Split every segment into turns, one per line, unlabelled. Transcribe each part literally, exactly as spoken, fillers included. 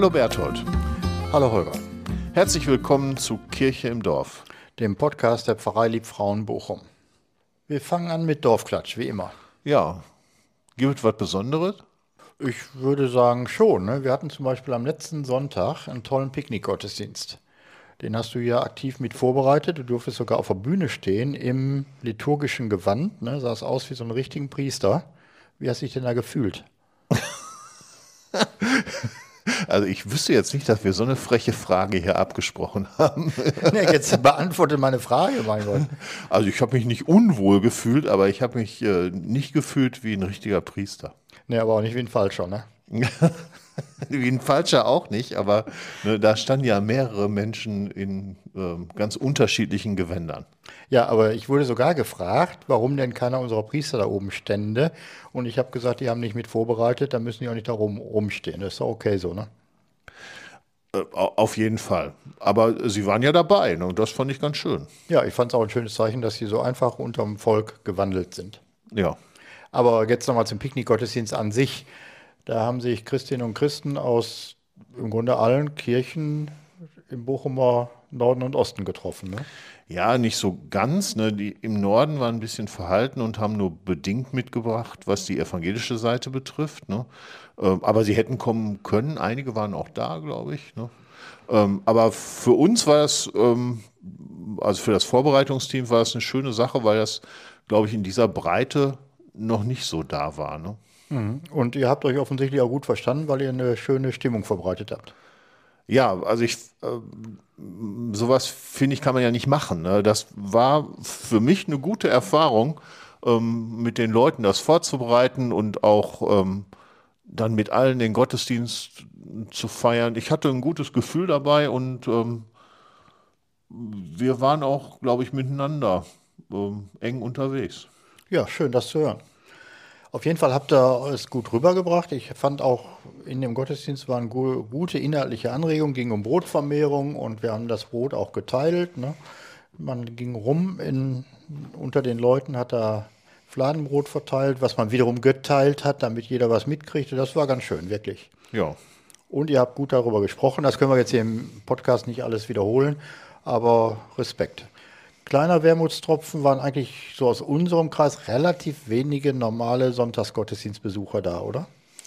Hallo Berthold.
Hallo Holger.
Herzlich willkommen zu Kirche im Dorf,
Dem Podcast der Pfarrei Liebfrauen Bochum. Wir fangen an mit Dorfklatsch, wie immer.
Ja, gibt es was Besonderes?
Ich würde sagen schon. Ne? Wir hatten zum Beispiel am letzten Sonntag einen tollen Picknickgottesdienst. Den hast du ja aktiv mit vorbereitet. Du durftest sogar auf der Bühne stehen im liturgischen Gewand. Ne? Sahst aus wie so ein richtigen Priester. Wie hast du dich denn da gefühlt?
Also ich wüsste jetzt nicht, dass wir so eine freche Frage hier abgesprochen haben.
Nee, jetzt beantworte meine Frage, mein Gott.
Also ich habe mich nicht unwohl gefühlt, aber ich habe mich äh, nicht gefühlt wie ein richtiger Priester.
Nee, aber auch nicht wie ein Falscher, ne?
Wie ein Falscher auch nicht, aber ne, da standen ja mehrere Menschen in ähm, ganz unterschiedlichen Gewändern.
Ja, aber ich wurde sogar gefragt, warum denn keiner unserer Priester da oben stände. Und ich habe gesagt, die haben nicht mit vorbereitet, dann müssen die auch nicht da rum, rumstehen. Das ist doch okay so, ne?
Äh, au- auf jeden Fall. Aber sie waren ja dabei, ne, und das fand ich ganz schön.
Ja, ich fand es auch ein schönes Zeichen, dass sie so einfach unterm Volk gewandelt sind.
Ja.
Aber jetzt nochmal zum Picknickgottesdienst an sich. Da haben sich Christinnen und Christen aus im Grunde allen Kirchen im Bochumer Norden und Osten getroffen, ne?
Ja, nicht so ganz. Ne? Die im Norden waren ein bisschen verhalten und haben nur bedingt mitgebracht, was die evangelische Seite betrifft. Ne? Ähm, aber sie hätten kommen können. Einige waren auch da, glaube ich. Ne? Ähm, aber für uns war das, ähm, also für das Vorbereitungsteam war das eine schöne Sache, weil das, glaube ich, in dieser Breite noch nicht so da war. Ne?
Und ihr habt euch offensichtlich auch gut verstanden, weil ihr eine schöne Stimmung verbreitet habt.
Ja, also ich, ähm, sowas finde ich, kann man ja nicht machen. Ne? Das war für mich eine gute Erfahrung, ähm, mit den Leuten das vorzubereiten und auch ähm, dann mit allen den Gottesdienst zu feiern. Ich hatte ein gutes Gefühl dabei und ähm, wir waren auch, glaube ich, miteinander ähm, eng unterwegs.
Ja, schön, das zu hören. Auf jeden Fall habt ihr es gut rübergebracht. Ich fand auch in dem Gottesdienst waren gu gute inhaltliche Anregungen, ging um Brotvermehrung und wir haben das Brot auch geteilt. Ne? Man ging rum in, unter den Leuten, hat da Fladenbrot verteilt, was man wiederum geteilt hat, damit jeder was mitkriegte. Das war ganz schön, wirklich.
Ja.
Und ihr habt gut darüber gesprochen. Das können wir jetzt hier im Podcast nicht alles wiederholen, aber Respekt. Kleiner Wermutstropfen waren eigentlich so aus unserem Kreis relativ wenige normale Sonntagsgottesdienstbesucher da, oder?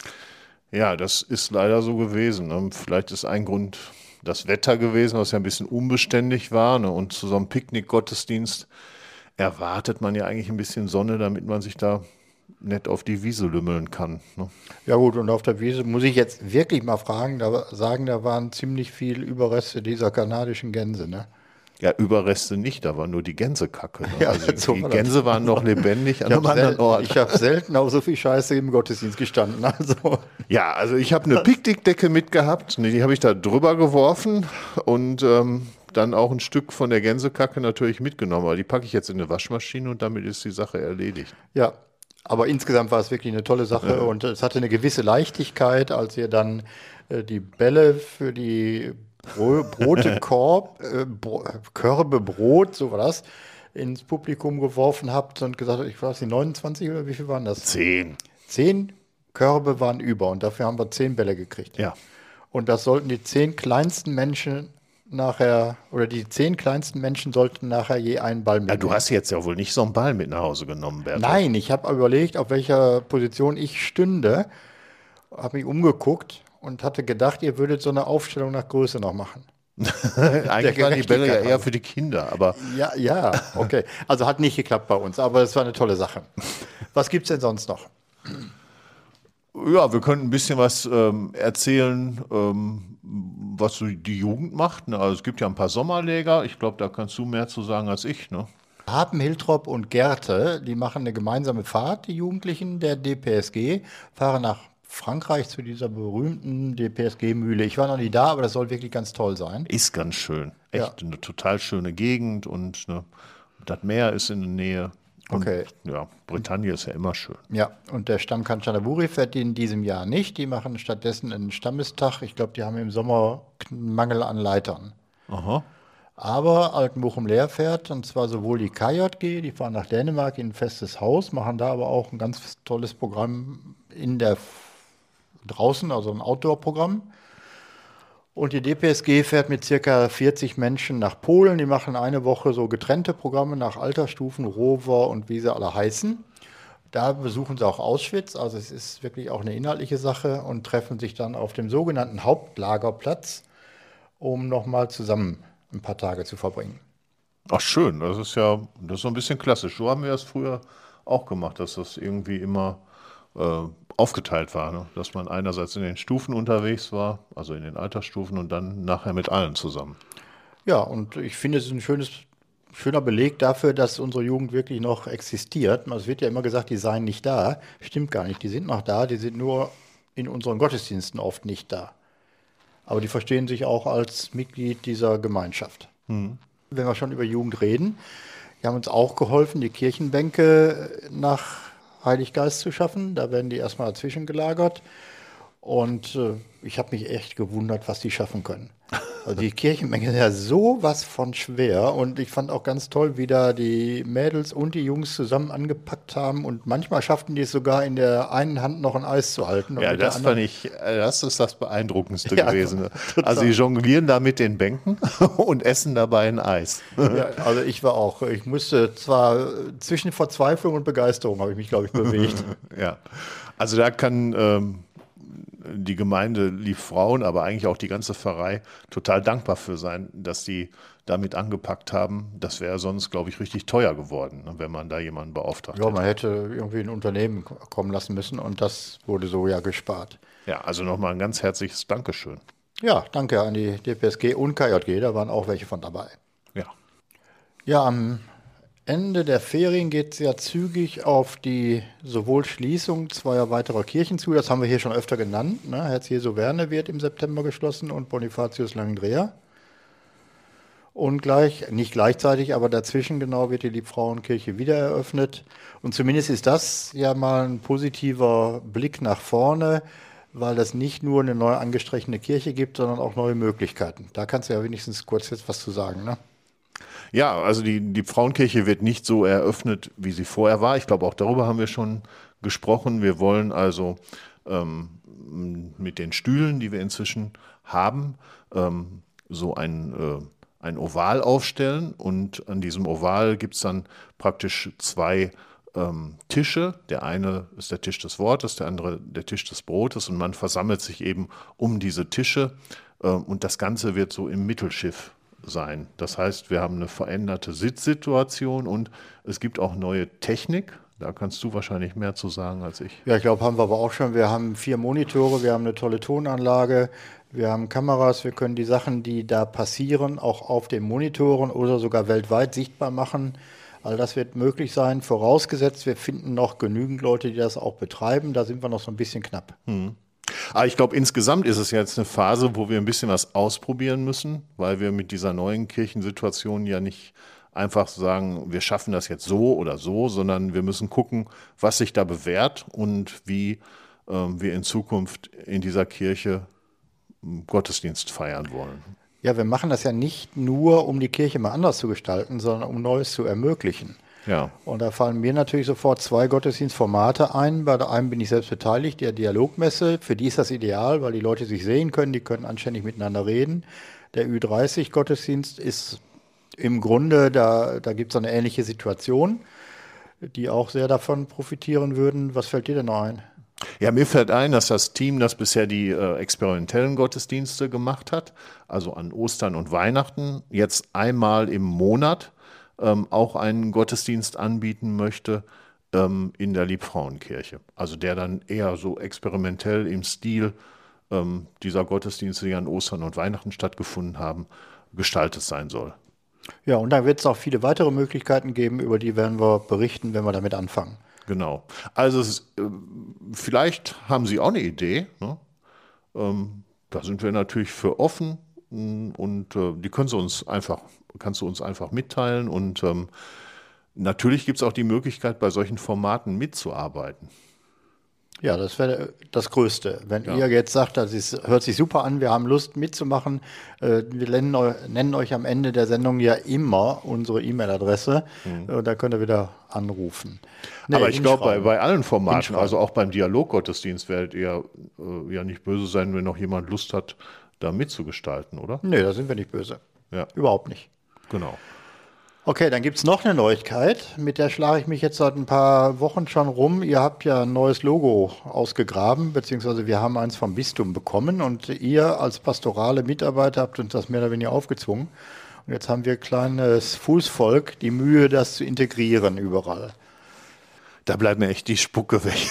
Ja, das ist leider so gewesen. Ne? Vielleicht ist ein Grund das Wetter gewesen, was ja ein bisschen unbeständig war. Ne? Und zu so einem Picknick-Gottesdienst erwartet man ja eigentlich ein bisschen Sonne, damit man sich da nett auf die Wiese lümmeln kann. Ne?
Ja gut, und auf der Wiese muss ich jetzt wirklich mal fragen, da sagen, da waren ziemlich viel Überreste dieser kanadischen Gänse, ne?
Ja, Überreste nicht, da war nur die Gänsekacke. Ne?
Ja,
Also
so
die
war das.
Gänse waren noch lebendig an
Ich
einem
habe
anderen
selten,
Ort.
ich hab selten auf so viel Scheiße im Gottesdienst gestanden. Also.
Ja, also ich habe eine Picknickdecke mitgehabt, ne, die habe ich da drüber geworfen und ähm, dann auch ein Stück von der Gänsekacke natürlich mitgenommen. Aber die packe ich jetzt in eine Waschmaschine und damit ist die Sache erledigt.
Ja, aber insgesamt war es wirklich eine tolle Sache und es hatte eine gewisse Leichtigkeit, als ihr dann äh, die Bälle für die Bro Brote Korb, äh, Bro Körbe Brot, so war das, ins Publikum geworfen habt und gesagt habt, ich weiß nicht, neunundzwanzig oder wie viel waren das?
Zehn.
Zehn Körbe waren über und dafür haben wir zehn Bälle gekriegt.
Ja.
Und das sollten die zehn kleinsten Menschen nachher, oder die zehn kleinsten Menschen sollten nachher je einen Ball
Ja,
mitnehmen.
du hast jetzt ja wohl nicht so einen Ball mit nach Hause genommen, Bertolt.
Nein, ich habe überlegt, auf welcher Position ich stünde, habe mich umgeguckt und hatte gedacht, ihr würdet so eine Aufstellung nach Größe noch machen.
Eigentlich waren die Bälle ja
Gerechtigkeit
eher für die Kinder, aber
Ja, ja, okay. Also hat nicht geklappt bei uns, aber es war eine tolle Sache. Was gibt's denn sonst noch?
ja, wir können ein bisschen was ähm, erzählen, ähm, was so die Jugend macht. Ne? Also es gibt ja ein paar Sommerläger. Ich glaube, da kannst du mehr zu sagen als ich. Ne?
Harpen, Hiltrop und Gerte, die machen eine gemeinsame Fahrt, die Jugendlichen der D P S G, fahren nach Frankreich zu dieser berühmten D P S G-Mühle. Ich war noch nie da, aber das soll wirklich ganz toll sein.
Ist ganz schön. Echt
Ja.
eine total schöne Gegend und ne, das Meer ist in der Nähe. Und,
Okay.
Ja, Bretagne ist ja immer schön.
Ja, und der Stamm Kanchanaburi fährt in diesem Jahr nicht. Die machen stattdessen einen Stammestag. Ich glaube, die haben im Sommer einen Mangel an Leitern.
Aha.
Aber Altenbochum leer fährt, und zwar sowohl die K J G, die fahren nach Dänemark in ein festes Haus, machen da aber auch ein ganz tolles Programm in der draußen, also ein Outdoor-Programm. Und die D P S G fährt mit circa vierzig Menschen nach Polen. Die machen eine Woche so getrennte Programme nach Altersstufen, Rover und wie sie alle heißen. Da besuchen sie auch Auschwitz, also es ist wirklich auch eine inhaltliche Sache und treffen sich dann auf dem sogenannten Hauptlagerplatz, um nochmal zusammen ein paar Tage zu verbringen.
Ach schön, das ist ja, das ist so ein bisschen klassisch. So haben wir es früher auch gemacht, dass das irgendwie immer äh, aufgeteilt war, ne? Dass man einerseits in den Stufen unterwegs war, also in den Altersstufen und dann nachher mit allen zusammen.
Ja, und ich finde, es ist ein schönes, schöner Beleg dafür, dass unsere Jugend wirklich noch existiert. Es wird ja immer gesagt, die seien nicht da. Stimmt gar nicht, die sind noch da, die sind nur in unseren Gottesdiensten oft nicht da. Aber die verstehen sich auch als Mitglied dieser Gemeinschaft.
Hm.
Wenn wir schon über Jugend reden, die haben uns auch geholfen, die Kirchenbänke nach Heiliggeist zu schaffen. Da werden die erstmal dazwischen gelagert. Und äh, ich habe mich echt gewundert, was die schaffen können. Also die Kirchenbänke sind ja sowas von schwer. Und ich fand auch ganz toll, wie da die Mädels und die Jungs zusammen angepackt haben. Und manchmal schafften die es sogar in der einen Hand noch ein Eis zu halten. Und
Ja,
mit der
das
anderen-
fand ich, äh, das ist das Beeindruckendste
Ja,
gewesen.
total.
Also sie jonglieren da mit den Bänken und essen dabei ein Eis.
Ja, also ich war auch, ich musste zwar äh, zwischen Verzweiflung und Begeisterung habe ich mich, glaube ich, bewegt.
Ja, also da kann ähm, die Gemeinde Liebfrauen, aber eigentlich auch die ganze Pfarrei total dankbar für sein, dass die damit angepackt haben. Das wäre sonst, glaube ich, richtig teuer geworden, ne, wenn man da jemanden beauftragt
Ja,
hätte.
man hätte irgendwie ein Unternehmen k- kommen lassen müssen und das wurde so ja gespart.
Ja, also nochmal ein ganz herzliches Dankeschön.
Ja, danke an die D P S G und K J G, da waren auch welche von dabei.
Ja.
Ja, am Ende der Ferien geht es ja zügig auf die sowohl Schließung zweier weiterer Kirchen zu, das haben wir hier schon öfter genannt. Ne? Herz Jesu Werne wird im September geschlossen und Bonifatius Langendreher. Und gleich, nicht gleichzeitig, aber dazwischen genau wird die Liebfrauenkirche wieder eröffnet. Und zumindest ist das ja mal ein positiver Blick nach vorne, weil das nicht nur eine neu angestrichene Kirche gibt, sondern auch neue Möglichkeiten. Da kannst du ja wenigstens kurz jetzt was zu sagen, ne?
Ja, also die, die Frauenkirche wird nicht so eröffnet, wie sie vorher war. Ich glaube, auch darüber haben wir schon gesprochen. Wir wollen also ähm, mit den Stühlen, die wir inzwischen haben, ähm, so ein, äh, ein Oval aufstellen. Und an diesem Oval gibt es dann praktisch zwei ähm, Tische. Der eine ist der Tisch des Wortes, der andere der Tisch des Brotes. Und man versammelt sich eben um diese Tische. Äh, und das Ganze wird so im Mittelschiff sein. Das heißt, wir haben eine veränderte Sitzsituation und es gibt auch neue Technik. Da kannst du wahrscheinlich mehr zu sagen als ich.
Ja, ich glaube, haben wir aber auch schon. Wir haben vier Monitore, wir haben eine tolle Tonanlage, wir haben Kameras, wir können die Sachen, die da passieren, auch auf den Monitoren oder sogar weltweit sichtbar machen. All das wird möglich sein, vorausgesetzt, wir finden noch genügend Leute, die das auch betreiben. Da sind wir noch so ein bisschen knapp.
Hm. Aber ich glaube, insgesamt ist es jetzt eine Phase, wo wir ein bisschen was ausprobieren müssen, weil wir mit dieser neuen Kirchensituation ja nicht einfach sagen, wir schaffen das jetzt so oder so, sondern wir müssen gucken, was sich da bewährt und wie ähm, wir in Zukunft in dieser Kirche Gottesdienst feiern wollen.
Ja, wir machen das ja nicht nur, um die Kirche mal anders zu gestalten, sondern um Neues zu ermöglichen.
Ja.
Und da fallen mir natürlich sofort zwei Gottesdienstformate ein. Bei der einen bin ich selbst beteiligt, der Dialogmesse. Für die ist das ideal, weil die Leute sich sehen können, die können anständig miteinander reden. Der Ü dreißig Gottesdienst ist im Grunde, da, da gibt es eine ähnliche Situation, die auch sehr davon profitieren würden. Was fällt dir denn noch ein?
Ja, mir fällt ein, dass das Team, das bisher die äh, experimentellen Gottesdienste gemacht hat, also an Ostern und Weihnachten, jetzt einmal im Monat ähm, auch einen Gottesdienst anbieten möchte ähm, in der Liebfrauenkirche. Also der dann eher so experimentell im Stil ähm, dieser Gottesdienste, die an Ostern und Weihnachten stattgefunden haben, gestaltet sein soll.
Ja, und dann wird es auch viele weitere Möglichkeiten geben, über die werden wir berichten, wenn wir damit anfangen.
Genau. Also es, äh, vielleicht haben Sie auch eine Idee. Ne? Ähm, da sind wir natürlich für offen mh, und äh, die können Sie uns einfach, kannst du uns einfach mitteilen. Und ähm, natürlich gibt es auch die Möglichkeit, bei solchen Formaten mitzuarbeiten.
Ja, das wäre das Größte. Wenn
Ja.
ihr jetzt sagt, das ist, hört sich super an, wir haben Lust mitzumachen, äh, wir nennen, eu- nennen euch am Ende der Sendung ja immer unsere E-Mail-Adresse. Äh, da könnt ihr wieder anrufen. Nee,
Aber ich glaube, bei,
hinschreiben.
bei allen Formaten,
Hinschreiben.
also auch beim Dialoggottesdienst, werdet ihr äh, ja nicht böse sein, wenn noch jemand Lust hat, da mitzugestalten, oder?
Nee, da sind wir nicht böse.
Ja,
Überhaupt nicht.
genau.
Okay, dann gibt es noch eine Neuigkeit, mit der schlage ich mich jetzt seit ein paar Wochen schon rum. Ihr habt ja ein neues Logo ausgegraben, beziehungsweise wir haben eins vom Bistum bekommen und ihr als pastorale Mitarbeiter habt uns das mehr oder weniger aufgezwungen. Und jetzt haben wir kleines Fußvolk die Mühe, das zu integrieren überall.
Da bleibt mir echt die Spucke weg.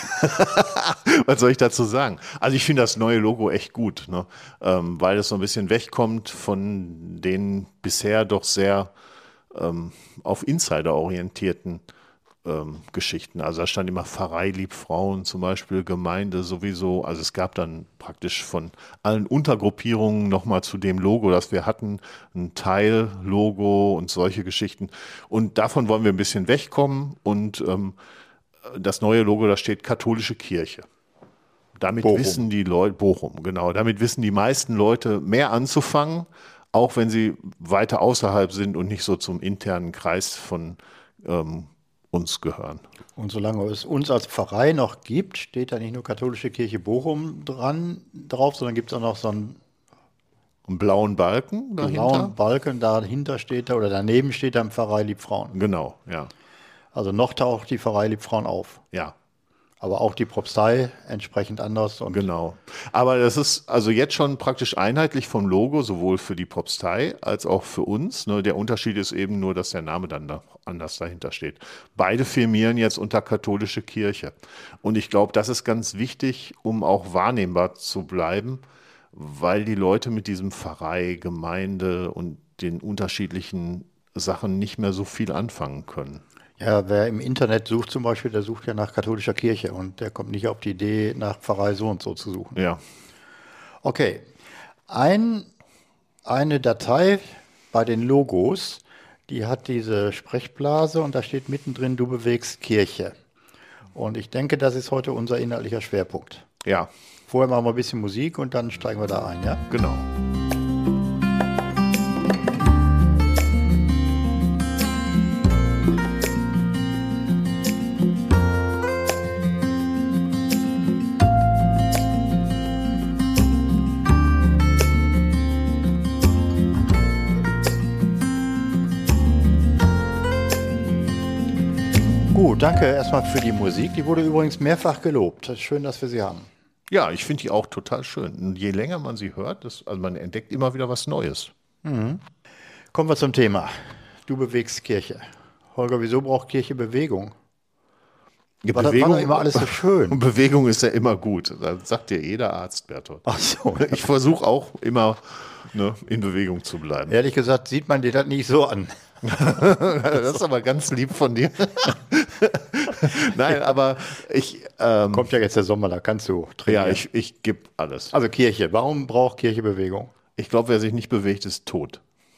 Was soll ich dazu sagen? Also ich finde das neue Logo echt gut, ne? ähm, weil es so ein bisschen wegkommt von den bisher doch sehr ähm, auf Insider orientierten ähm, Geschichten. Also da stand immer Pfarrei liebt Frauen zum Beispiel, Gemeinde sowieso. Also es gab dann praktisch von allen Untergruppierungen nochmal zu dem Logo, das wir hatten, ein Teil-Logo und solche Geschichten. Und davon wollen wir ein bisschen wegkommen und ähm, das neue Logo, da steht katholische Kirche. Damit
Bochum.
wissen die Leute, Bochum, genau, damit wissen die meisten Leute mehr anzufangen, auch wenn sie weiter außerhalb sind und nicht so zum internen Kreis von ähm, uns gehören.
Und solange es uns als Pfarrei noch gibt, steht da nicht nur Katholische Kirche Bochum dran drauf, sondern gibt es auch noch so einen
Einen blauen Balken dahinter?
blauen Balken. Dahinter steht da oder daneben steht da ein Pfarrei liebt Frauen.
Genau, ja.
Also noch taucht die Pfarrei liebt Frauen auf.
Ja,
Aber auch die Propstei entsprechend anders. Und
genau. Aber das ist also jetzt schon praktisch einheitlich vom Logo, sowohl für die Propstei als auch für uns. Ne? Der Unterschied ist eben nur, dass der Name dann da anders dahinter steht. Beide firmieren jetzt unter katholische Kirche. Und ich glaube, das ist ganz wichtig, um auch wahrnehmbar zu bleiben, weil die Leute mit diesem Pfarrei, Gemeinde und den unterschiedlichen Sachen nicht mehr so viel anfangen können.
ja, wer im Internet sucht zum Beispiel, der sucht ja nach katholischer Kirche und der kommt nicht auf die Idee, nach Pfarrei so und so zu suchen.
Ja,
Okay, ein, eine Datei bei den Logos, die hat diese Sprechblase und da steht mittendrin, du bewegst Kirche. Und ich denke, das ist heute unser inhaltlicher Schwerpunkt.
ja,
Vorher machen wir ein bisschen Musik und dann steigen wir da ein, ja?
genau.
Gut, danke erstmal für die Musik. Die wurde übrigens mehrfach gelobt. Schön, dass wir sie haben.
Ja, ich finde die auch total schön. Und je länger man sie hört, das, also man entdeckt immer wieder was Neues.
Kommen wir zum Thema. Du bewegst Kirche. Holger, wieso braucht Kirche Bewegung?
Ja,
War da- war da immer alles so schön?
Und Bewegung ist ja immer gut. Das sagt dir jeder Arzt, Bertolt.
Ach so.
Ich versuche auch immer ne, in Bewegung zu bleiben.
Ehrlich gesagt sieht man dir das nicht so an.
Das ist aber ganz lieb von dir. Nein, aber ich, ähm,
Kommt ja jetzt der Sommer, da kannst du trainieren.
ja, ich, ich gebe alles.
Also Kirche. Warum braucht Kirche Bewegung?
Ich glaube, wer sich nicht bewegt, ist tot.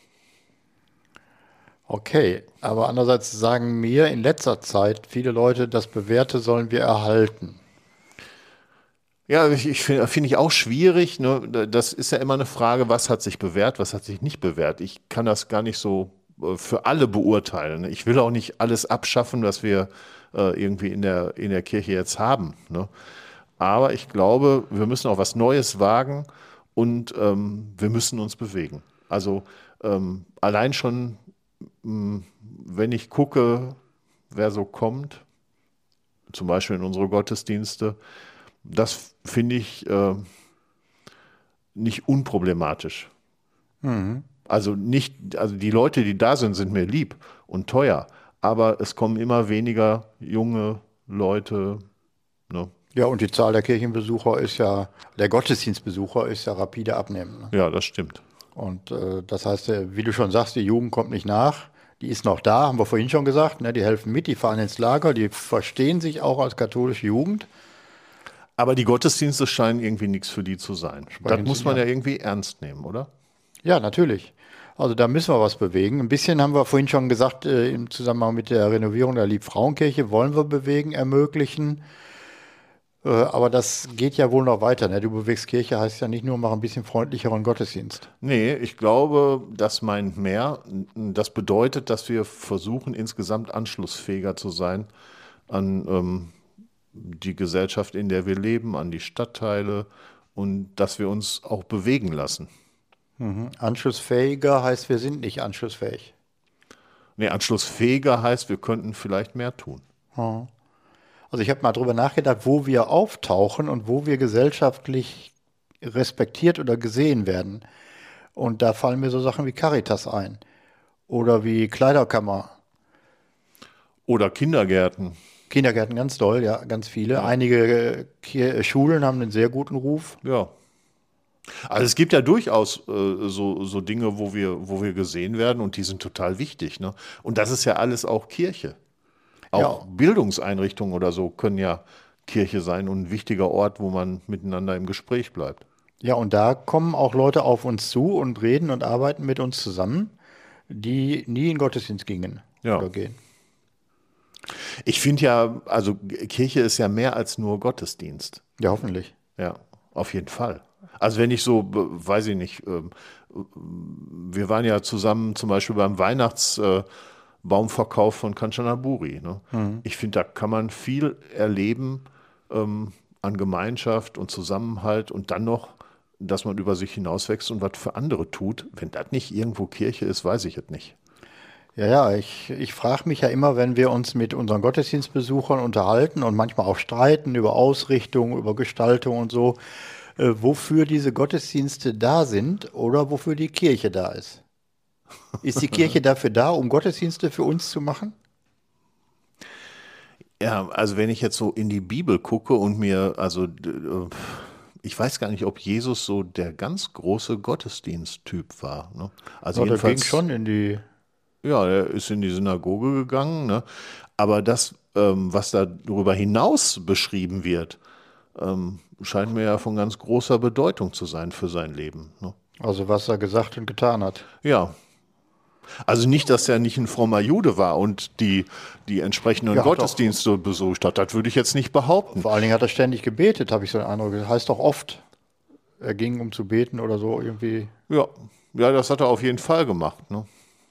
Okay, aber andererseits sagen mir in letzter Zeit viele Leute, das Bewährte sollen wir erhalten.
Ja, ich, ich finde find ich auch schwierig. Ne? Das ist ja immer eine Frage, was hat sich bewährt, was hat sich nicht bewährt. Ich kann das gar nicht so äh, für alle beurteilen. Ne? Ich will auch nicht alles abschaffen, was wir äh, irgendwie in der, in der Kirche jetzt haben. Ne? Aber ich glaube, wir müssen auch was Neues wagen und ähm, wir müssen uns bewegen. Also ähm, allein schon, mh, wenn ich gucke, wer so kommt, zum Beispiel in unsere Gottesdienste, das finde ich äh, nicht unproblematisch. Also nicht, also die Leute, die da sind, sind mir lieb und teuer, aber es kommen immer weniger junge Leute. Ne?
Ja, und die Zahl der Kirchenbesucher ist ja, der Gottesdienstbesucher ist ja rapide abnehmend. Ne?
Ja, das stimmt.
Und äh, das heißt, äh, wie du schon sagst, die Jugend kommt nicht nach. Die ist noch da, haben wir vorhin schon gesagt. Ne? Die helfen mit, die fahren ins Lager, die verstehen sich auch als katholische Jugend.
Aber die Gottesdienste scheinen irgendwie nichts für die zu sein. Das muss man ja irgendwie ernst nehmen, oder?
Ja, natürlich. Also da müssen wir was bewegen. Ein bisschen haben wir vorhin schon gesagt, äh, im Zusammenhang mit der Renovierung der Liebfrauenkirche wollen wir bewegen, ermöglichen. Äh, aber das geht ja wohl noch weiter. Ne? Du bewegst Kirche heißt ja nicht nur, mach ein bisschen freundlicheren Gottesdienst.
Nee, ich glaube, das meint mehr. Das bedeutet, dass wir versuchen, insgesamt anschlussfähiger zu sein an ähm, die Gesellschaft, in der wir leben, an die Stadtteile und dass wir uns auch bewegen lassen.
Mhm. Anschlussfähiger heißt, wir sind nicht anschlussfähig.
Nee, anschlussfähiger heißt, wir könnten vielleicht mehr tun.
Mhm. Also ich habe mal drüber nachgedacht, wo wir auftauchen und wo wir gesellschaftlich respektiert oder gesehen werden. Und da fallen mir so Sachen wie Caritas ein oder wie Kleiderkammer.
Oder Kindergärten.
Kindergärten ganz doll, ja, ganz viele.
Ja.
Einige äh, Ki- Schulen haben einen sehr guten Ruf.
Ja. Also es gibt ja durchaus äh, so, so Dinge, wo wir, wo wir gesehen werden und die sind total wichtig. Ne? Und das ist ja alles auch Kirche. Auch
Ja,
Bildungseinrichtungen oder so können ja Kirche sein und ein wichtiger Ort, wo man miteinander im Gespräch bleibt.
ja, und da kommen auch Leute auf uns zu und reden und arbeiten mit uns zusammen, die nie in den Gottesdienst gingen
Ja.
oder gehen.
Ich finde ja, also Kirche ist ja mehr als nur Gottesdienst.
Ja, hoffentlich.
Ja, auf jeden Fall. Also wenn ich so, be- weiß ich nicht, ähm, wir waren ja zusammen zum Beispiel beim Weihnachtsbaumverkauf von Kanchanaburi. Ne? Ich finde, da kann man viel erleben ähm, an Gemeinschaft und Zusammenhalt und dann noch, dass man über sich hinauswächst und was für andere tut. Wenn das nicht irgendwo Kirche ist, weiß ich es nicht.
Ja, ja, ich, ich frage mich ja immer, wenn wir uns mit unseren Gottesdienstbesuchern unterhalten und manchmal auch streiten über Ausrichtung, über Gestaltung und so, äh, wofür diese Gottesdienste da sind oder wofür die Kirche da ist. Ist die Kirche dafür da, um Gottesdienste für uns zu machen?
Ja, also wenn ich jetzt so in die Bibel gucke und mir, also d- äh, ich weiß gar nicht, ob Jesus so der ganz große Gottesdiensttyp war. Ne? Also
Ja, der ging
jedenfalls,
schon in die.
ja, er ist in die Synagoge gegangen, ne? Aber das, ähm, was da darüber hinaus beschrieben wird, ähm, scheint mir ja von ganz großer Bedeutung zu sein für sein Leben. Ne?
Also was er gesagt und getan hat.
Ja, also nicht, dass er nicht ein frommer Jude war und die, die entsprechenden
Ja, doch.
Gottesdienste besucht hat. Das würde ich jetzt nicht behaupten.
Vor allen Dingen hat er ständig gebetet, habe ich so den Eindruck. Das heißt doch oft, er ging, um zu beten oder so irgendwie.
Ja, ja, das hat er auf jeden Fall gemacht. Ne?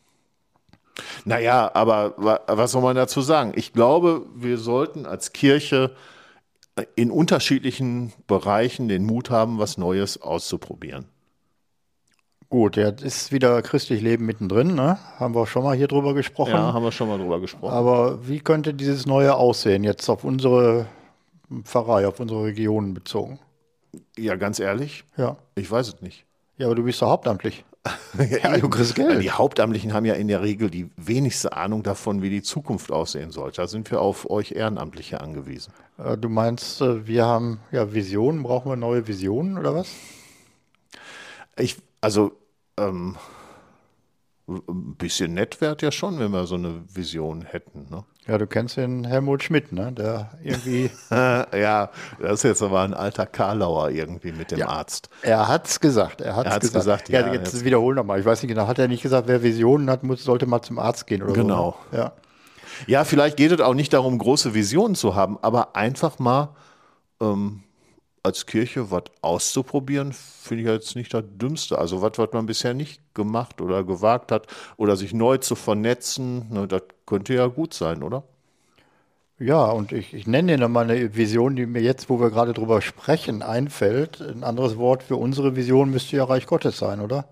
Naja, aber wa- was soll man dazu sagen? Ich glaube, wir sollten als Kirche in unterschiedlichen Bereichen den Mut haben, was Neues auszuprobieren.
Gut, jetzt ist wieder christlich Leben mittendrin, ne? Haben wir schon mal hier drüber gesprochen.
Ja, haben wir schon mal drüber gesprochen.
Aber wie könnte dieses Neue aussehen, jetzt auf unsere Pfarrei, auf unsere Regionen bezogen?
Ja, ganz ehrlich,
Ja.
ich weiß es nicht.
Ja, aber du bist doch hauptamtlich.
Ja,
du kriegst Geld.
Die Hauptamtlichen haben ja in der Regel die wenigste Ahnung davon, wie die Zukunft aussehen sollte. Da sind wir auf euch Ehrenamtliche angewiesen.
Äh, Du meinst, äh, wir haben ja Visionen, brauchen wir neue Visionen oder was?
Ich, also, ähm, ein bisschen nett wäre ja schon, wenn wir so eine Vision hätten. Ne?
Ja, du kennst den Helmut Schmidt, ne? Der irgendwie,
Ja, das ist jetzt aber ein alter Karlauer irgendwie mit dem
Ja.
Arzt.
er hat's gesagt, er hat's,
Er hat's
gesagt.
gesagt,
ja,
ja,
jetzt
jetzt-
wiederhol nochmal. Ich weiß nicht genau, hat er nicht gesagt, wer Visionen hat, muss, sollte mal zum Arzt gehen oder
Genau.
so? Ne? Ja.
Ja, vielleicht geht es auch nicht darum, große Visionen zu haben, aber einfach mal ähm, als Kirche was auszuprobieren, finde ich jetzt nicht das Dümmste. Also was, was man bisher nicht gemacht oder gewagt hat oder sich neu zu vernetzen, ne, das könnte ja gut sein, oder?
Ja, und ich, ich nenne dir nochmal eine Vision, die mir jetzt, wo wir gerade drüber sprechen, einfällt. Ein anderes Wort für unsere Vision müsste ja Reich Gottes sein, oder?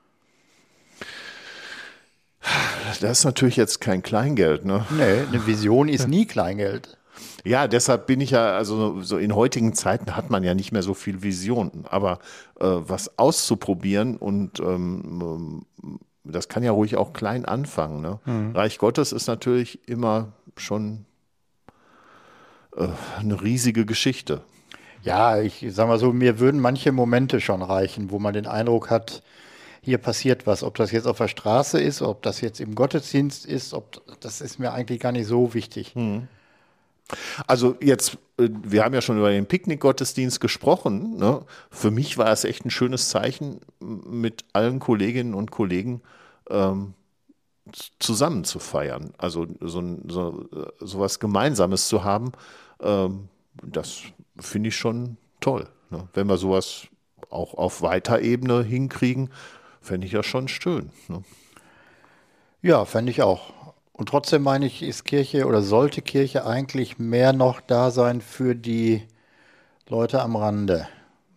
Das ist natürlich jetzt kein Kleingeld, ne?
Nee, eine Vision ist nie Kleingeld.
Ja, deshalb bin ich ja, also so in heutigen Zeiten hat man ja nicht mehr so viel Visionen, aber äh, was auszuprobieren und ähm, ähm, das kann ja ruhig auch klein anfangen. Ne? Reich Gottes ist natürlich immer schon äh, eine riesige Geschichte.
Ja, ich sag mal so, mir würden manche Momente schon reichen, wo man den Eindruck hat, hier passiert was. Ob das jetzt auf der Straße ist, ob das jetzt im Gottesdienst ist, ob das ist mir eigentlich gar nicht so wichtig.
Also jetzt, äh, wir haben ja schon über den Picknick-Gottesdienst gesprochen. Ne? Für mich war es echt ein schönes Zeichen, m- mit allen Kolleginnen und Kollegen ähm, z- zusammen zu feiern. Also so, ein- so, äh, sowas Gemeinsames zu haben, ähm, das finde ich schon toll. Ne? Wenn wir sowas auch auf weiter Ebene hinkriegen, fände ich ja schon schön. Ne?
Ja, fände ich auch. Und trotzdem meine ich, ist Kirche oder sollte Kirche eigentlich mehr noch da sein für die Leute am Rande,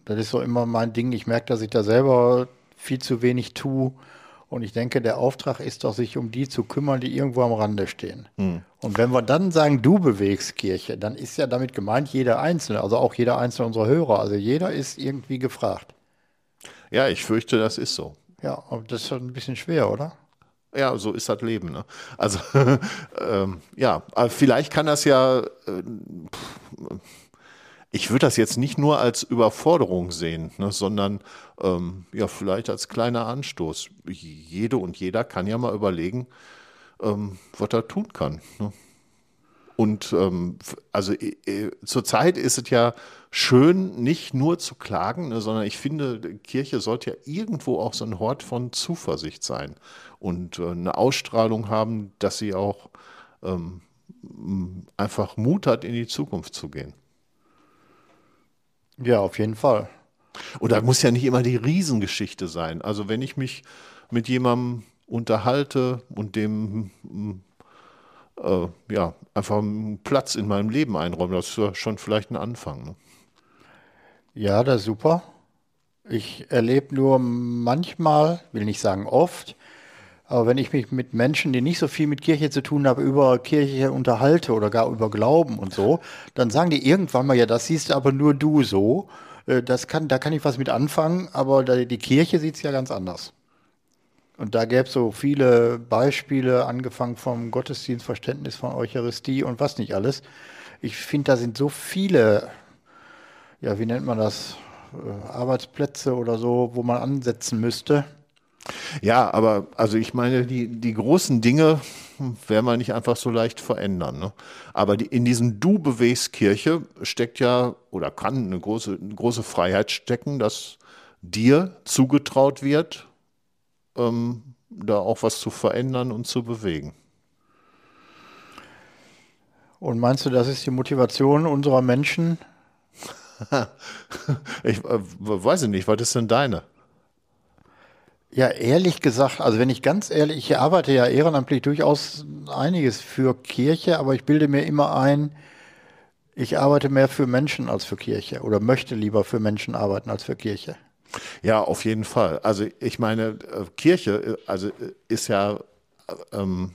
Das ist so immer mein Ding. Ich merke, dass ich da selber viel zu wenig tue. Und ich denke, der Auftrag ist doch, sich um die zu kümmern, die irgendwo am Rande stehen.
Hm.
Und wenn wir dann sagen, du bewegst Kirche, dann ist ja damit gemeint jeder Einzelne, also auch jeder Einzelne unserer Hörer. Also jeder ist irgendwie gefragt.
Ja, ich fürchte, das ist so.
Ja, und das ist schon ein bisschen schwer, oder?
Ja, so ist das Leben. Ne? Also, ähm, ja, aber vielleicht kann das ja, äh, pff, ich würde das jetzt nicht nur als Überforderung sehen, ne, sondern ähm, ja, vielleicht als kleiner Anstoß. Jede und jeder kann ja mal überlegen, ähm, was er tun kann. Ne? Und ähm, f- also äh, äh, zurzeit ist es ja schön, nicht nur zu klagen, ne, sondern ich finde, die Kirche sollte ja irgendwo auch so ein Hort von Zuversicht sein und äh, eine Ausstrahlung haben, dass sie auch ähm, m- einfach Mut hat, in die Zukunft zu gehen.
Ja, auf jeden Fall.
Und da muss ja nicht immer die Riesengeschichte sein. Also wenn ich mich mit jemandem unterhalte und dem m, äh, ja, einfach einen Platz in meinem Leben einräume, das ist ja schon vielleicht ein Anfang. Ne?
Ja, das ist super. Ich erlebe nur manchmal, will nicht sagen oft, aber wenn ich mich mit Menschen, die nicht so viel mit Kirche zu tun haben, über Kirche unterhalte oder gar über Glauben und so, dann sagen die irgendwann mal, ja, das siehst aber nur du so. Äh, Das kann, da kann ich was mit anfangen, aber da, die Kirche sieht es ja ganz anders. Und da gäbe es so viele Beispiele, angefangen vom Gottesdienstverständnis von Eucharistie und was nicht alles. Ich finde, da sind so viele, ja, wie nennt man das, äh, Arbeitsplätze oder so, wo man ansetzen müsste.
Ja, aber also ich meine, die, die großen Dinge werden wir nicht einfach so leicht verändern. Ne? Aber die, in diesem Du bewegst Kirche steckt ja oder kann eine große, eine große Freiheit stecken, dass dir zugetraut wird, ähm, da auch was zu verändern und zu bewegen.
Und meinst du, das ist die Motivation unserer Menschen?
Ich äh, weiß nicht, was ist denn deine?
Ja, ehrlich gesagt, also wenn ich ganz ehrlich, ich arbeite ja ehrenamtlich durchaus einiges für Kirche, aber ich bilde mir immer ein, ich arbeite mehr für Menschen als für Kirche oder möchte lieber für Menschen arbeiten als für Kirche.
Ja, auf jeden Fall. Also ich meine, äh, Kirche, äh, also äh, ist ja ähm,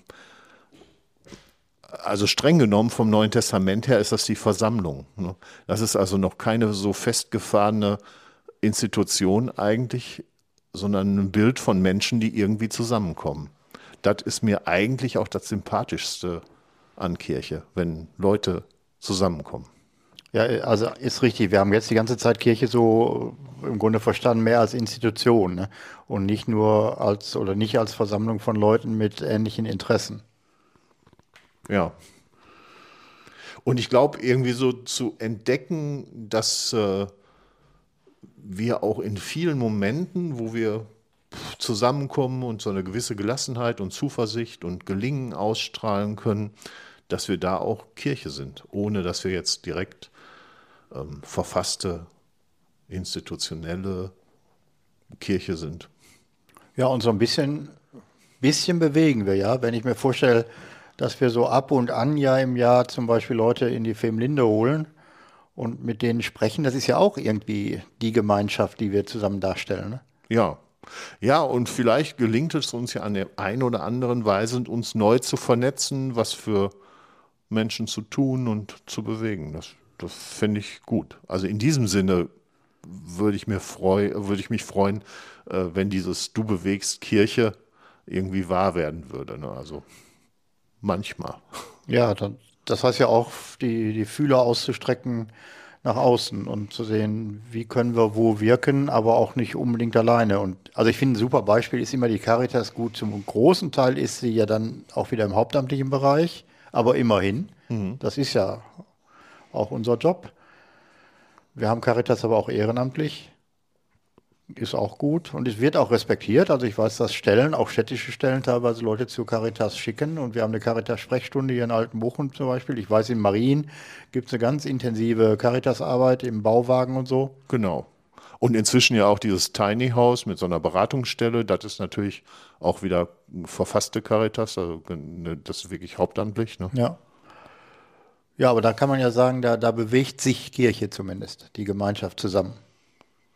also streng genommen vom Neuen Testament her ist das die Versammlung. Ne? Das ist also noch keine so festgefahrene Institution eigentlich, sondern ein Bild von Menschen, die irgendwie zusammenkommen. Das ist mir eigentlich auch das Sympathischste an Kirche, wenn Leute zusammenkommen.
Ja, also ist richtig. Wir haben jetzt die ganze Zeit Kirche so im Grunde verstanden, mehr als Institution, ne? Und nicht nur als oder nicht als Versammlung von Leuten mit ähnlichen Interessen.
Ja. Und ich glaube, irgendwie so zu entdecken, dass äh, wir auch in vielen Momenten, wo wir zusammenkommen und so eine gewisse Gelassenheit und Zuversicht und Gelingen ausstrahlen können, dass wir da auch Kirche sind, ohne dass wir jetzt direkt ähm, verfasste institutionelle Kirche sind.
Ja, und so ein bisschen, bisschen bewegen wir, ja. Wenn ich mir vorstelle, dass wir so ab und an ja im Jahr zum Beispiel Leute in die Femlinde holen und mit denen sprechen, das ist ja auch irgendwie die Gemeinschaft, die wir zusammen darstellen, ne?
Ja. Ja, und vielleicht gelingt es uns ja an der einen oder anderen Weise, uns neu zu vernetzen, was für Menschen zu tun und zu bewegen. Das, das finde ich gut. Also in diesem Sinne würde ich mir freu, würde ich mich freuen, äh, wenn dieses Du bewegst Kirche irgendwie wahr werden würde. Ne? Also manchmal.
Ja, dann, das heißt ja auch, die, die Fühler auszustrecken nach außen und zu sehen, wie können wir wo wirken, aber auch nicht unbedingt alleine. Und also ich finde, ein super Beispiel ist immer die Caritas. Gut, zum großen Teil ist sie ja dann auch wieder im hauptamtlichen Bereich, aber immerhin,
Mhm.
das ist ja auch unser Job. Wir haben Caritas aber auch ehrenamtlich. Ist auch gut und es wird auch respektiert. Also ich weiß, dass Stellen, auch städtische Stellen, teilweise Leute zu Caritas schicken. Und wir haben eine Caritas-Sprechstunde hier in Altenbochum zum Beispiel. Ich weiß, in Marien gibt es eine ganz intensive Caritas-Arbeit im Bauwagen und so.
Genau. Und inzwischen ja auch dieses Tiny House mit so einer Beratungsstelle. Das ist natürlich auch wieder verfasste Caritas. Also ne, das ist wirklich hauptamtlich. Ne?
Ja. Ja, aber da kann man ja sagen, da, da bewegt sich Kirche zumindest, die Gemeinschaft zusammen.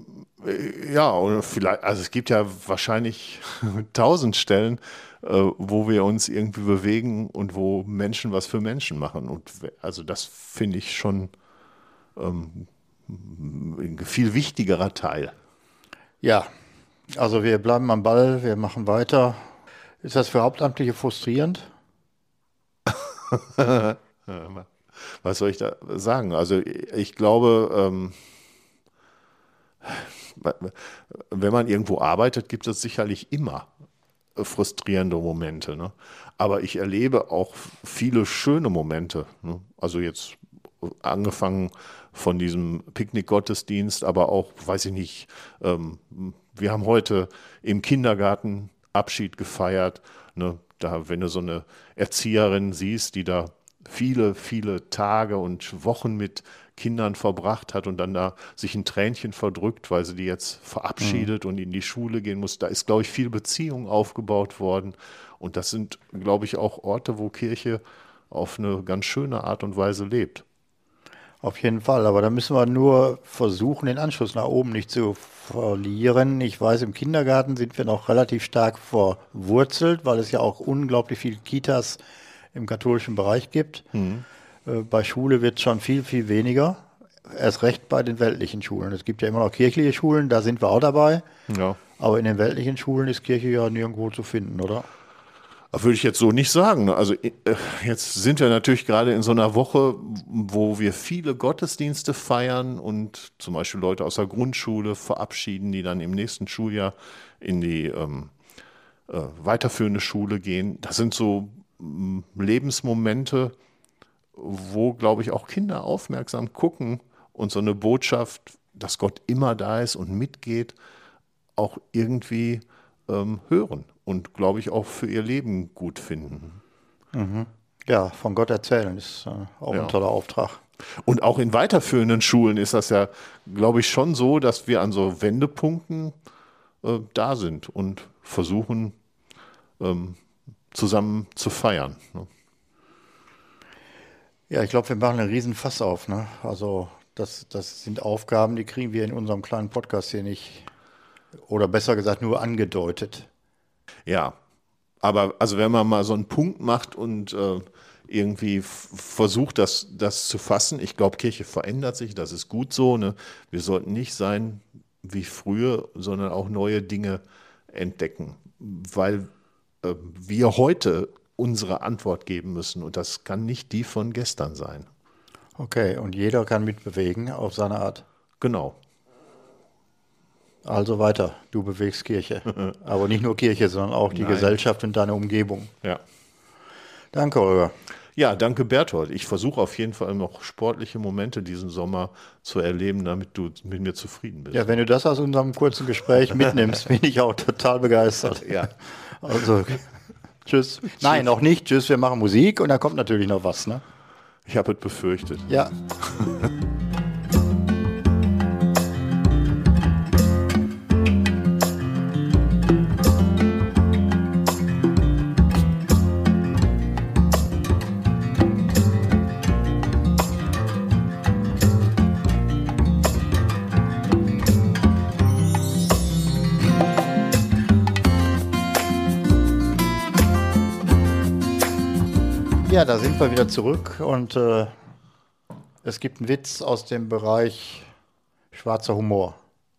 Ja, oder vielleicht, also es gibt ja wahrscheinlich tausend Stellen, äh, wo wir uns irgendwie bewegen und wo Menschen was für Menschen machen. Und we- also das finde ich schon ähm, ein viel wichtigerer Teil.
Ja, also wir bleiben am Ball, wir machen weiter. Ist das für Hauptamtliche frustrierend?
Was soll ich da sagen? Also ich glaube, ähm, wenn man irgendwo arbeitet, gibt es sicherlich immer frustrierende Momente. Ne? Aber ich erlebe auch viele schöne Momente. Ne? Also jetzt angefangen von diesem Picknick-Gottesdienst, aber auch, weiß ich nicht, ähm, wir haben heute im Kindergarten Abschied gefeiert. Ne? Da, wenn du so eine Erzieherin siehst, die da viele, viele Tage und Wochen mit Kindern verbracht hat und dann da sich ein Tränchen verdrückt, weil sie die jetzt
Mhm.
verabschiedet und in die Schule gehen muss. Da ist, glaube ich, viel Beziehung aufgebaut worden. Und das sind, glaube ich, auch Orte, wo Kirche auf eine ganz schöne Art und Weise lebt.
Auf jeden Fall, aber da müssen wir nur versuchen, den Anschluss nach oben nicht zu verlieren. Ich weiß, im Kindergarten sind wir noch relativ stark verwurzelt, weil es ja auch unglaublich viele Kitas im katholischen Bereich gibt.
Mhm.
Äh, Bei Schule wird es schon viel, viel weniger. Erst recht bei den weltlichen Schulen. Es gibt ja immer noch kirchliche Schulen, da sind wir auch dabei.
Ja,
Aber in den weltlichen Schulen ist Kirche ja nirgendwo zu finden, oder?
das würde ich jetzt so nicht sagen. Also äh, jetzt sind wir natürlich gerade in so einer Woche, wo wir viele Gottesdienste feiern und zum Beispiel Leute aus der Grundschule verabschieden, die dann im nächsten Schuljahr in die ähm, äh, weiterführende Schule gehen. Das sind so mm, Lebensmomente, wo, glaube ich, auch Kinder aufmerksam gucken und so eine Botschaft, dass Gott immer da ist und mitgeht, auch irgendwie ähm, hören und, glaube ich, auch für ihr Leben gut finden.
Mhm. Ja, von Gott erzählen ist äh, auch ein
Ja.
toller Auftrag.
Und auch in weiterführenden Schulen ist das ja, glaube ich, schon so, dass wir an so Wendepunkten äh, da sind und versuchen, ähm, zusammen zu feiern. Ne?
Ja, ich glaube, wir machen einen riesen Fass auf, ne? Also das, das sind Aufgaben, die kriegen wir in unserem kleinen Podcast hier nicht, oder besser gesagt nur angedeutet.
Ja, aber also wenn man mal so einen Punkt macht und äh, irgendwie f- versucht, das, das zu fassen, ich glaube, Kirche verändert sich, das ist gut so. Ne? Wir sollten nicht sein wie früher, sondern auch neue Dinge entdecken, weil äh, wir heute unsere Antwort geben müssen und das kann nicht die von gestern sein.
Okay, und jeder kann mitbewegen auf seine Art.
Genau.
Also weiter, du bewegst Kirche. Aber nicht nur Kirche, sondern auch die
Nein.
Gesellschaft und deine Umgebung.
Ja.
Danke, Holger.
Ja, danke Berthold. Ich versuche auf jeden Fall noch sportliche Momente diesen Sommer zu erleben, damit du mit mir zufrieden bist.
Ja, wenn du das aus unserem kurzen Gespräch mitnimmst, bin ich auch total begeistert.
Ja.
Also, tschüss. Nein, noch nicht. Tschüss, wir machen Musik und da kommt natürlich noch was, ne?
Ich habe es befürchtet.
Ja. Ja, da sind wir wieder zurück und äh, es gibt einen Witz aus dem Bereich schwarzer Humor.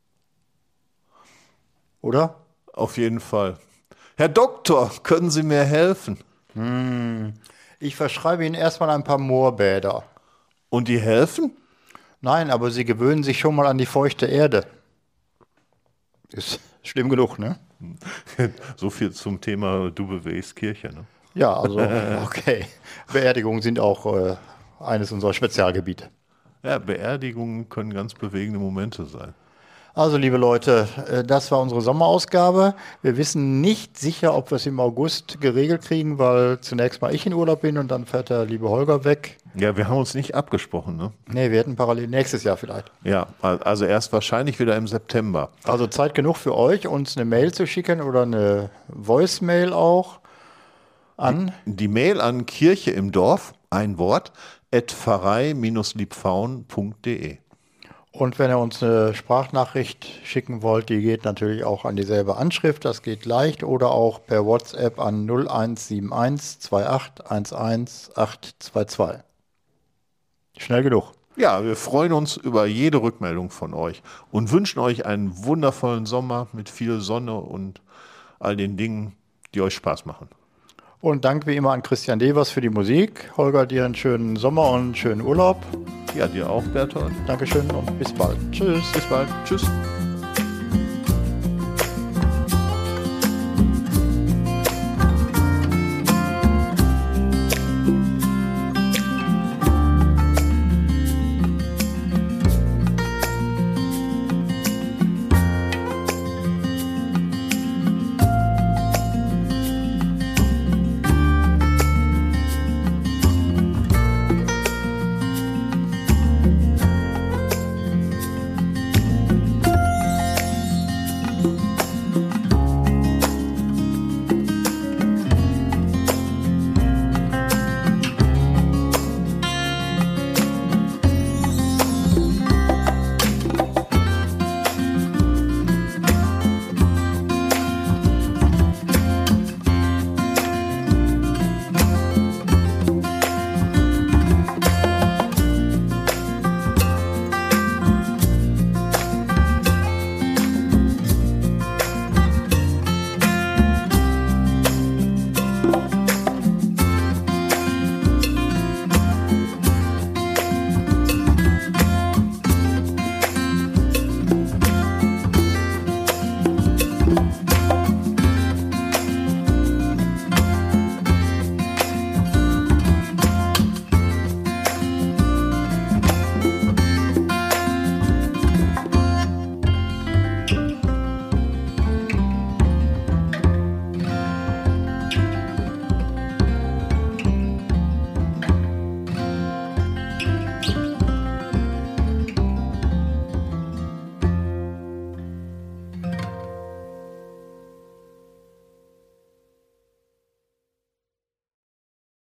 Oder?
Auf jeden Fall. Herr Doktor, können Sie mir helfen?
Hm. Ich verschreibe Ihnen erstmal ein paar Moorbäder.
Und die helfen?
Nein, aber Sie gewöhnen sich schon mal an die feuchte Erde. Ist schlimm genug, ne?
So viel zum Thema Du bewegst Kirche. Ne?
Ja, also, okay. Beerdigungen sind auch äh, eines unserer Spezialgebiete.
Ja, Beerdigungen können ganz bewegende Momente sein.
Also, liebe Leute, äh, das war unsere Sommerausgabe. Wir wissen nicht sicher, ob wir es im August geregelt kriegen, weil zunächst mal ich in Urlaub bin und dann fährt der liebe Holger weg.
Ja, wir haben uns nicht abgesprochen. Ne?
Nee, wir hätten parallel nächstes Jahr vielleicht.
Ja, also erst wahrscheinlich wieder im September.
Also Zeit genug für euch, uns eine Mail zu schicken oder eine Voicemail auch an.
Die Mail an Kirche im Dorf, ein Wort, at pfarrei-liebfaun punkt de.
Und wenn ihr uns eine Sprachnachricht schicken wollt, die geht natürlich auch an dieselbe Anschrift, das geht leicht, oder auch per WhatsApp an null eins sieben eins zwei acht eins eins acht zwei zwei. Schnell genug.
Ja, wir freuen uns über jede Rückmeldung von euch und wünschen euch einen wundervollen Sommer mit viel Sonne und all den Dingen, die euch Spaß machen.
Und Dank wie immer an Christian Devers für die Musik. Holger, dir einen schönen Sommer und einen schönen Urlaub.
Ja, dir auch, Bertolt.
Dankeschön und bis bald. Tschüss.
Bis bald. Tschüss.